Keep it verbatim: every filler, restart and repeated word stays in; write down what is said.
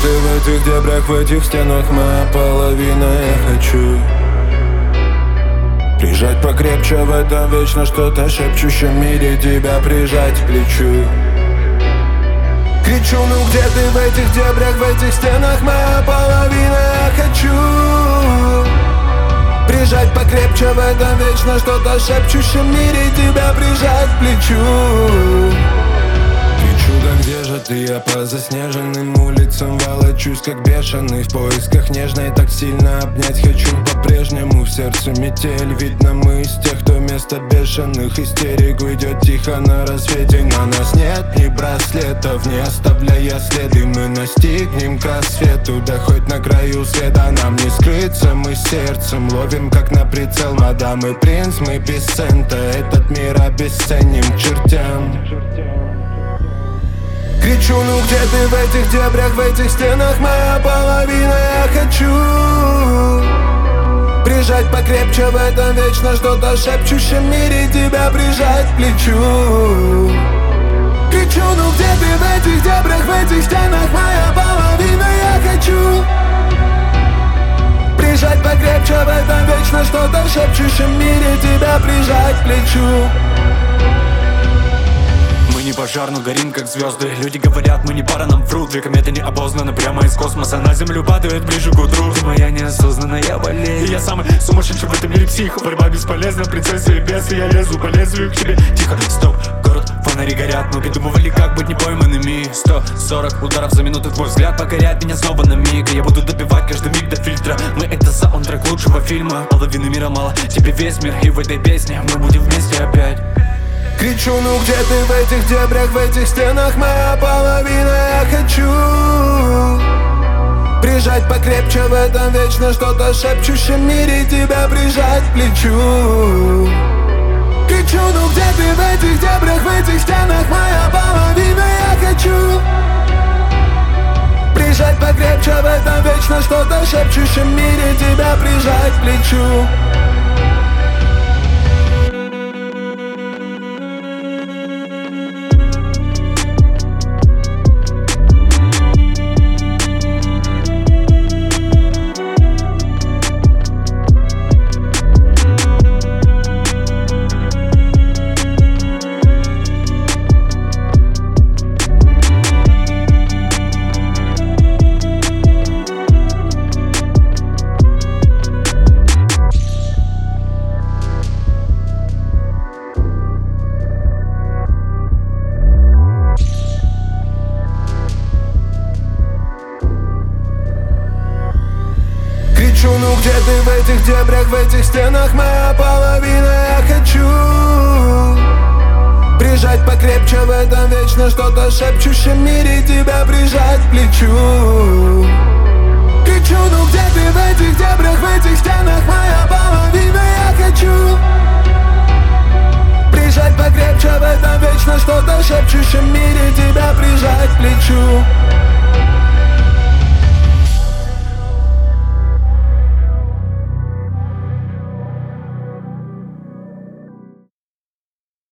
ты в этих дебрях, в этих стенах, моя половина, я хочу прижать покрепче в этом вечно что-то шепчущем мире, тебя прижать к плечу. Кричу, ну где ты в этих дебрях, в этих стенах, моя половина, я хочу прижать покрепче в этом вечно что-то шепчущем мире, тебя прижать к плечу. Кричу, да где же ты, я по заснеженным улицам волочусь как бешеный, в поисках нежной так сильно обнять хочу. По-прежнему в сердце метель, видно мы из тех, кто вместо бешеных истерик уйдет тихо на рассвете. На нас нет ни браслетов, не оставляя следы, мы настигнем к рассвету. Да хоть на краю света нам не скрыться, мы сердцем ловим как на прицел. Мадам и принц, мы без цента, этот мир обесценим к чертям. Кричу, ну где ты в этих дебрях, в этих стенах, моя половина, я хочу прижать покрепче в этом вечно что-то шепчущем мире, тебя прижать к плечу. Кричу, ну где ты в этих дебрях, в этих стенах, моя половина, я хочу прижать покрепче в этом вечно что-то шепчущем мире, тебя прижать к плечу. Не пожар, но горим как звезды. Люди говорят, мы не пара, нам врут. Две кометы неопознаны прямо из космоса на землю падают ближе к утру. Ты моя неосознанная болезнь, я самый сумасшедший в этом мире псих. Борьба бесполезна, принцесса и бес, и я лезу по лезвию к тебе. Тихо, стоп, город, фонари горят. Мы придумывали, как быть непойманными. Сто сорок ударов за минуту, твой взгляд покоряет меня снова на миг. И я буду добивать каждый миг до фильтра. Мы это саундтрек лучшего фильма. Половины мира мало, тебе весь мир. И в этой песне мы будем вместе опять. Кричу, ну где ты в этих дебрях, в этих стенах, моя половина, я хочу прижать покрепче в этом вечно что-то шепчущем мире, тебя прижать к плечу. Кричу, ну где ты в этих дебрях, в этих стенах, моя половина, я хочу прижать покрепче в этом вечно что-то шепчущем мире, тебя прижать к плечу. Ну где ты в этих дебрях, в этих стенах, моя половина, я хочу прижать покрепче в этом вечно что-то шепчущем мире, тебя прижать к плечу. Кричу, ну где